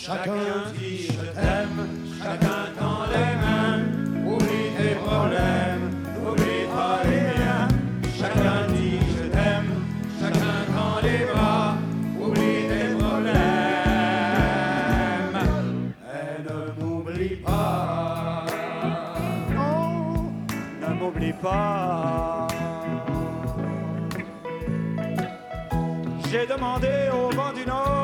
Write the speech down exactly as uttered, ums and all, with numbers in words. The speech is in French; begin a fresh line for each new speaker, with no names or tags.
Chacun dit je t'aime, chacun tend les mains. Oublie tes problèmes, n'oublie pas les miens. Chacun dit je t'aime, chacun tend les bras. Oublie tes problèmes et ne m'oublie pas.
Oh, ne m'oublie pas. J'ai demandé au vent du nord